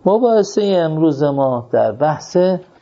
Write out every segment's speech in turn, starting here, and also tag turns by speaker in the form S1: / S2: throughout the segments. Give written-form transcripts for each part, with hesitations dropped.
S1: مباحثه امروز ما در بحث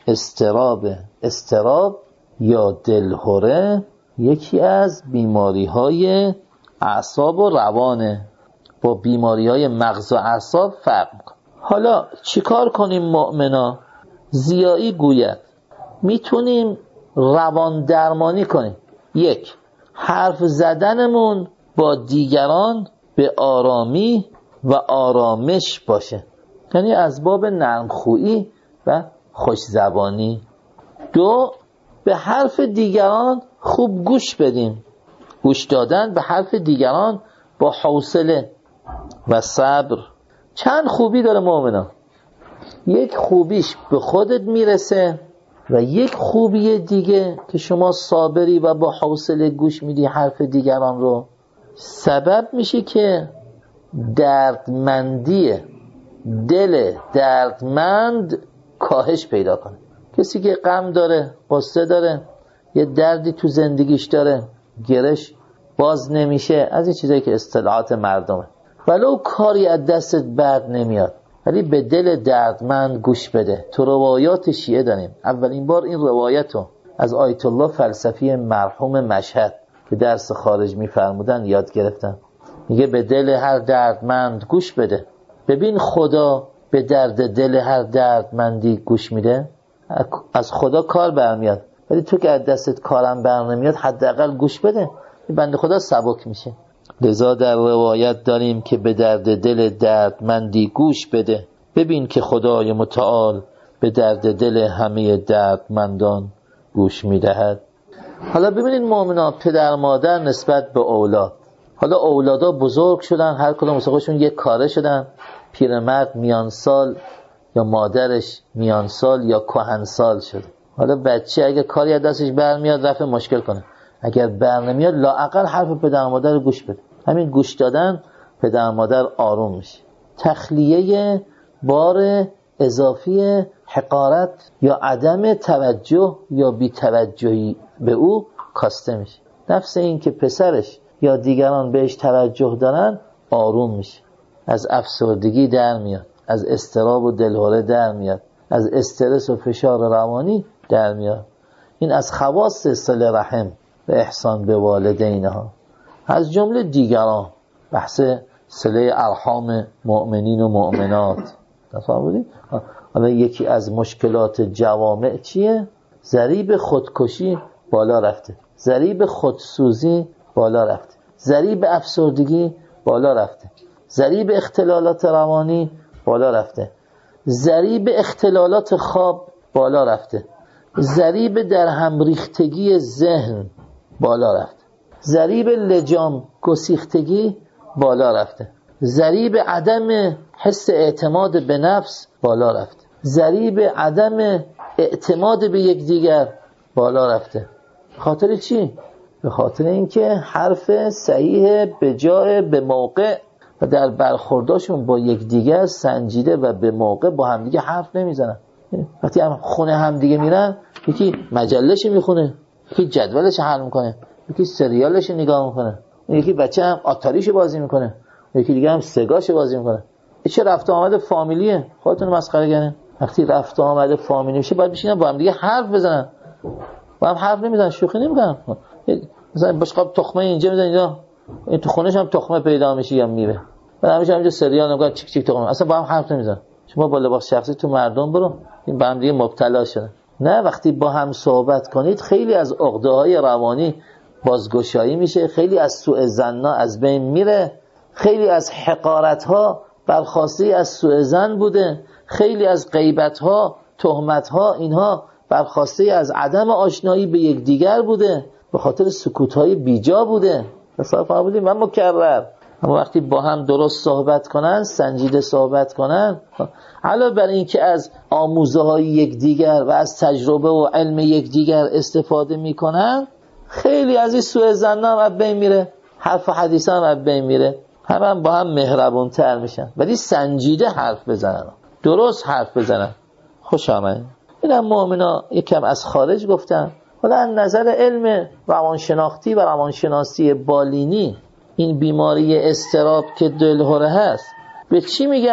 S1: اضطراب یا دلهره یکی از بیماری‌های اعصاب و روانه، با بیماری‌های مغز و اعصاب فرق می‌کنه. حالا چیکار کنیم مؤمنا؟ زیایی گوید میتونیم روان درمانی کنیم. 1. حرف زدنمون با دیگران به آرامی و آرامش باشه، یعنی از باب نرمخویی و خوش‌زبانی. 2. به حرف دیگران خوب گوش بدیم. گوش دادن به حرف دیگران با حوصله و صبر چند خوبی داره مؤمنا. 1 خوبیش به خودت میرسه و 1 خوبی دیگه که شما صابری و با حوصله گوش میدی حرف دیگران رو، سبب میشه که دردمندی دل دردمند کاهش پیدا کنه. کسی که غم داره، قصه داره، یه دردی تو زندگیش داره، گرش باز نمیشه، از این چیزایی که اصطلاحات مردمه، ولو کاری از دستت بر نمیاد، ولی به دل دردمند گوش بده. تو روایات شیعه داریم. اولین بار این روایتو از آیت الله فلسفی مرحوم مشهد که درس خارج میفرمودن یاد گرفتن. میگه به دل هر دردمند گوش بده. ببین خدا به درد دل هر دردمندی گوش میده. از خدا کار برمیاد، ولی تو که از دستت کارم بر نمیاد حداقل گوش بده، بنده خدا سبک میشه. لذا در روایت داریم که به درد دل دردمندی گوش بده. ببین که خدای متعال به درد دل همه دردمندان گوش میدهد. حالا ببینید مؤمنا، پدر مادر نسبت به اولاد، حالا اولادا بزرگ شدن، هر کدوم واسه خودشون یک کاره شدن، پیرمرد میان سال یا مادرش میان سال یا کهنسال شد. حالا بچه اگه کاری از دستش برمیاد رفع مشکل کنه، اگر بر نمیاد لااقل حرف پدر مادر رو گوش بده. همین گوش دادن پدر مادر آروم میشه. تخلیه بار اضافی حقارت یا عدم توجه یا بی توجهی به او کاسته میشه. نفس این که پسرش یا دیگران بهش توجه دارن آروم میشه، از افسردگی در میاد، از اضطراب و دلهره در میاد، از استرس و فشار روانی در میاد. این از خواص صله رحم و احسان به والدینها. از جمله دیگران بحث صله ارحام مؤمنین و مؤمنات. تفهمیدید؟ حالا یکی از مشکلات جوامع چیه؟ ضریب خودکشی بالا رفته، ضریب خودسوزی بالا رفته، ضریب افسردگی بالا رفته، ضریب اختلالات روانی بالا رفته، ضریب اختلالات خواب بالا رفته، ضریب در هم ریختگی ذهن بالا رفته، ضریب لجام گسیختگی بالا رفته، ضریب عدم حس اعتماد به نفس بالا رفته، ضریب عدم اعتماد به یکدیگر بالا رفته. خاطر چی؟ به خاطر اینکه حرف صحیح به جای به موقع و در برخورداشون با یکدیگر سنجیده و به موقع با همدیگه حرف نمیزنن. وقتی هم خونه همدیگه میرن، یکی مجله‌ش میخونه، یکی جدولش حل میکنه، یکی سریالش نگاه میکنه، یکی بچه هم آتاریش بازی میکنه، یکی دیگه هم سگاش بازی میکنه. چه رفت آمد فامیلیه؟ خودتون مسخره کنه. وقتی رفت آمد فامیلی میشه باید بشینن با هم دیگه حرف بزنن. با هم حرف نمیزنن، شوخی نمیکنن. مثلا بشقاب تخمه اینجا میزنن، اینجا این تو خونش هم تخمه پیدا میشه یا میره. بعد همیشه اینجا سریال نگاه چیک چیک تخمه. اصلا با هم حرف نمیزنن. شما با لباس شخصی تو مردم برو، این با هم دیگه مبتلا شدن. نه، وقتی با هم صحبت کنید خیلی از عقده‌های روانی بازگشایی میشه، خیلی از سوء ظن‌ها از بین میره، خیلی از حقارت‌ها برخواسته از سوء ظن بوده، خیلی از غیبت‌ها، تهمت‌ها اینها برخواسته از عدم آشنایی به یکدیگر بوده، به خاطر سکوت‌های بیجا بوده. حساب فرمودیم من مکرر. اما وقتی با هم درست صحبت کنن، سنجیده صحبت کنن، علاوه بر این که از آموزه‌های یکدیگر و از تجربه و علم یکدیگر استفاده میکنن، خیلی از این سوء ظن هم از بین میره، حرف و حدیث هم از بین میره، هم با هم مهربون‌تر میشن. ولی سنجیده حرف بزنن، درست حرف بزنن. خوش آمدید. اینم مؤمنا یکم از خارج گفتن. حالا از نظر علم روانشناختی و روانشناسی بالینی، این بیماری اضطراب که دلهره هست به چی میگن؟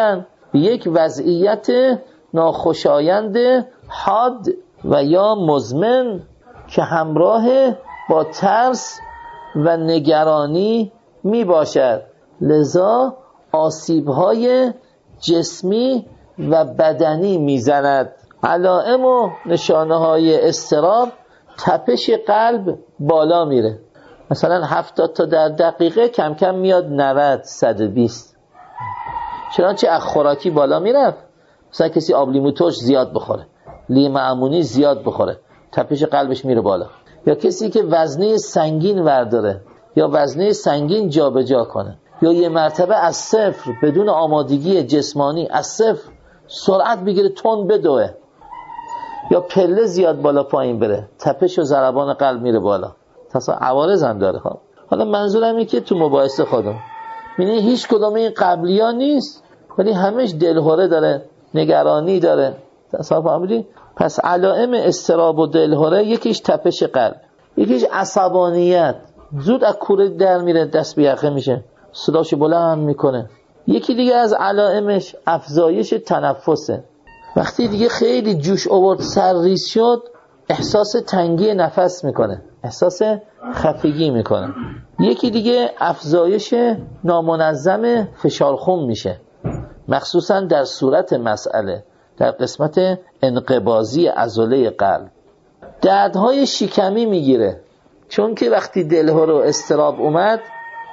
S1: به یک وضعیت ناخوشایند حاد و یا مزمن که همراه با ترس و نگرانی می باشد. لذا آسیب‌های جسمی و بدنی میزند. علائم و نشانه‌های اضطراب، تپش قلب بالا میره، مثلا 70 تا در دقیقه کم کم میاد 90 120. چنانچه از خوراکی بالا میرفت، مثلا کسی آب لیمو ترش زیاد بخوره، لیمو عمونی زیاد بخوره، تپش قلبش میره بالا. یا کسی که وزنه سنگین ورداره یا وزنه سنگین جابجا کنه، یا یه مرتبه از صفر بدون آمادگی جسمانی از صفر سرعت بگیره تون بدوه، یا پله زیاد بالا پایین بره، تپش و ضربان قلب میره بالا. عوارض هم داره. حالا منظورم اینه که تو مباحث خودم می‌بینی هیچ کدوم این قبلی‌ها نیست، ولی همش دلهره داره، نگرانی داره. فهمیدی؟ پس علائم اضطراب و دلهره، یکیش تپش قلب، یکیش عصبانیت، زود از کوره در میره، دست به یقه میشه، صداشو بلند میکنه. یکی دیگه از علائمش افزایش تنفسه. وقتی دیگه خیلی جوش آورد، سر ریز شد، احساس تنگی نفس میکنه، احساس خفگی میکنه. یکی دیگه افزایش نامنظم فشار خون میشه، مخصوصا در صورت مسئله در قسمت انقباضی عضله قلب. دردهای شکمی میگیره، چون که وقتی دلهره و اضطراب اومد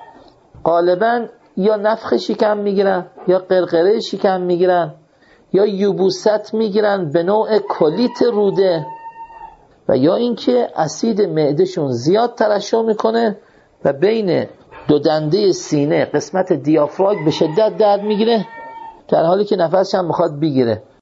S1: غالبا یا نفخ شکم میگیرن، یا قرقره شکم میگیرن، یا یبوست میگیرن به نوع کلیت روده، و یا اینکه اسید معدهشون زیاد ترشح میکنه و بین دو دنده سینه قسمت دیافراگم به شدت درد میگیره، در حالی که نفسش هم میخواد بگیره.